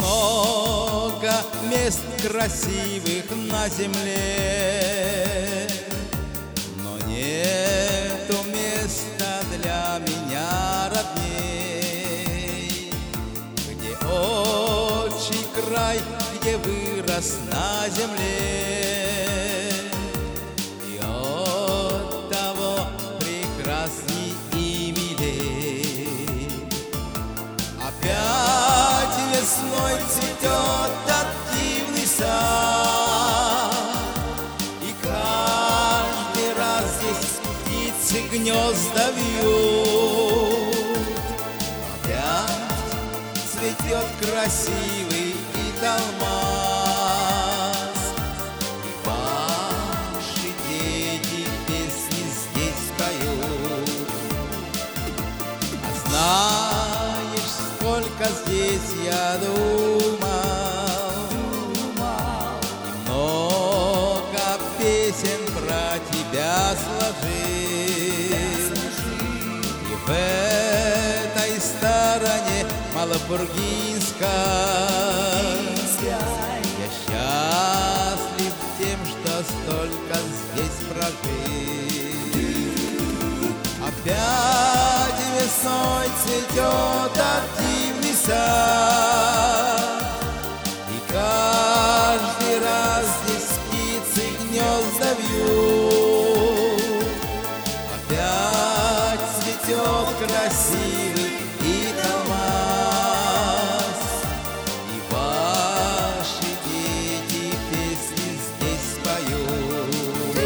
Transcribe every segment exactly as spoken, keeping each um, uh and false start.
много мест красивых на земле, но нету места для меня родней, где отчий край, где вырос на земле, и от того прекрасней и милей. Опять весной цветет активный сад, и каждый раз здесь птицы гнезда вьют. Опять цветет красивый Италмас, и ваши дети песни здесь поют. А знаешь, сколько здесь я думал, и много песен про тебя сложил. И в этой стороне Малопургинской я счастлив тем, что столько здесь прожил. Опять весной цветет активный сад, и каждый раз здесь птицы гнезда вьют. Опять цветет красивый Италмас, и ваши дети песни здесь поют.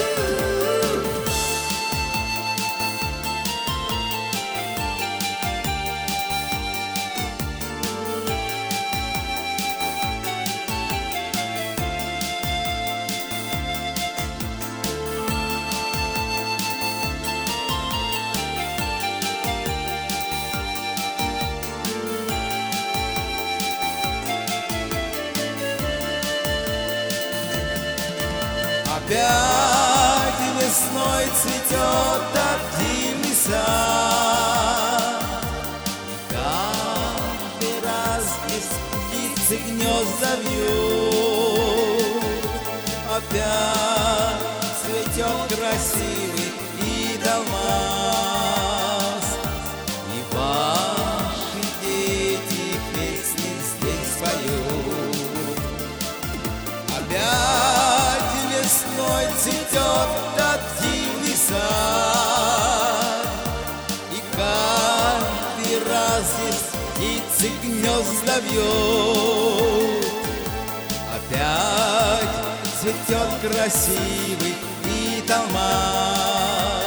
Опять весной цветет активный сад, и каждый раз здесь птицы гнезда вьют. Опять цветет красивый Италмас, и ваши дети песни здесь поют. Опять весной цветет активный сад, и каждый раз здесь птицы гнезда вьют. Опять цветет красивый Италмас,